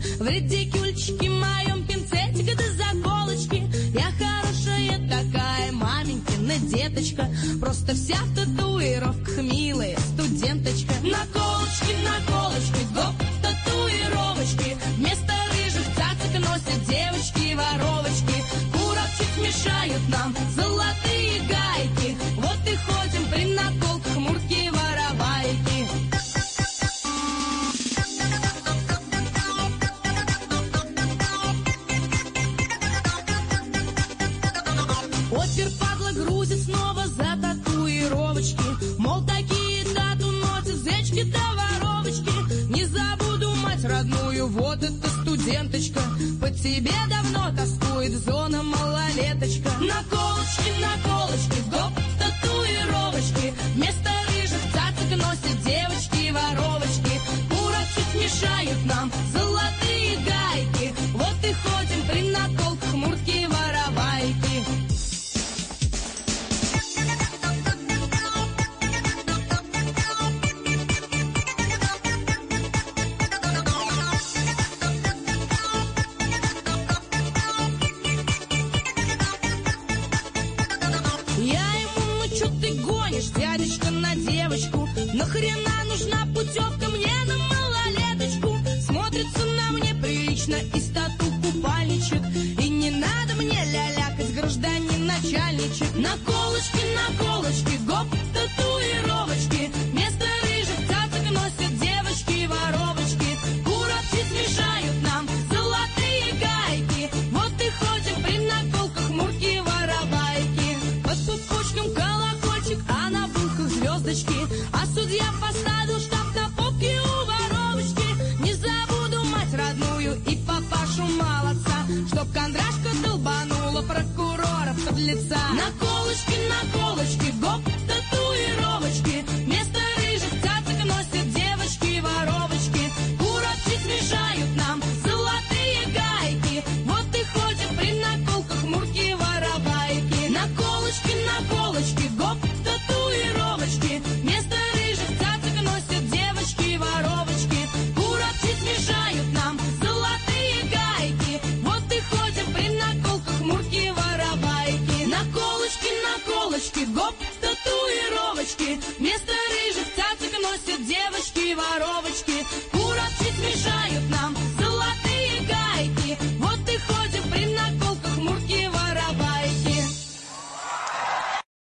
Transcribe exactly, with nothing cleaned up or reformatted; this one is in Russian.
В редикюльчике моем пинцетик да заколочки. Я хорошая такая маменькина деточка, просто вся в татуировках, милая студенточка. Наколочки, наколочки, гоп, татуировочки. Вместо рыжих цацик носят девочки-воровочки. Курок чуть мешают нам золотые гайки. Вот и ходим при наколках, мурки-воровайки. Опер падла грузит снова за татуировочки. Мол, такие тату носят зечки да воровочки. Не забуду мать родную, вот эта студенточка. По тебе давно тоскует зона малолеточка. Наколочки, наколочки, гоп, татуировочки. Вместо рыжих цацик носят девочки-воровочки. Курок чуть мешают нам золотые гайки. Вот и ходим при наколках, мурки-воровайки. Дядечка на девочку, нахрена нужна путевка мне на малолеточку? Смотрится на мне прилично из тату купальничек. И не надо мне лялякать, гражданин начальничек. Наколочки, наколочки, гоп, татуировочки. Вместо рыжих цацик носят девочки-воровочки. Курочки смешают нам золотые гайки. Вот и ходим при наколках, мурки-воровайки. Под пупочком колокольчик, а на булках звездочки. А судья поставил штамп на попке у воровочки. Не забуду мать родную и папашу молодца, чтоб кондрашка долбанула прокурора под лица. Наколочки, наколочки, гоп, татуировочки. Вместо рыжих цацик носят девочки-воровочки. Курочки смешают нам золотые гайки. Вот и ходим при наколках, мурки-воровайки. Наколочки, наколочки, гоп, татуировочки. Вместо рыжих цацик носят девочки-воровочки. Курочки смешают нам золотые гайки. Вот и ходим при наколках, мурки-воровайки. Наколочки, наколочки, гоп, татуировочки. Вместо рыжих цацик носят девочки-воровочки.